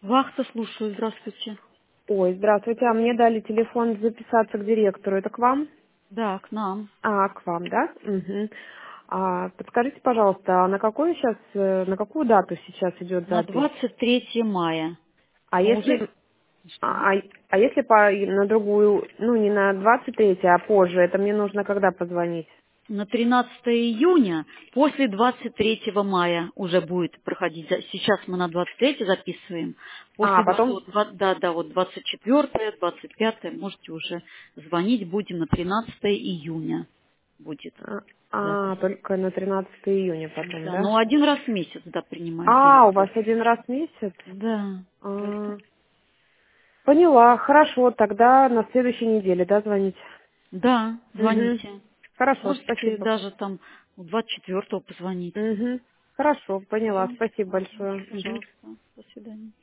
Вахта, слушаю, здравствуйте. Ой, здравствуйте, а мне дали телефон записаться к директору. Это к вам? Да, к нам. А, к вам, да? Угу. Подскажите, пожалуйста, а на какую дату сейчас идет На запись? 23 мая. А Но уже... если, Что? а если на другую, ну не на 23, а позже, это мне нужно когда позвонить? На 13 июня, после 23 мая уже будет проходить. Сейчас мы на 23 записываем. А, После потом, да, вот 24, 25 можете уже звонить. Будем на 13 июня будет запись. только на 13 июня потом, Да, да? но один раз в месяц, да, принимает А, у директор. вас один раз в месяц? Да. А, поняла, хорошо, тогда на следующей неделе, да, звонить? Да, Угу. звоните. Хорошо, Можете спасибо. даже там 24-го позвонить. Угу. Хорошо, поняла. Все. Спасибо Ага, большое. Мгм. пожалуйста. До свидания.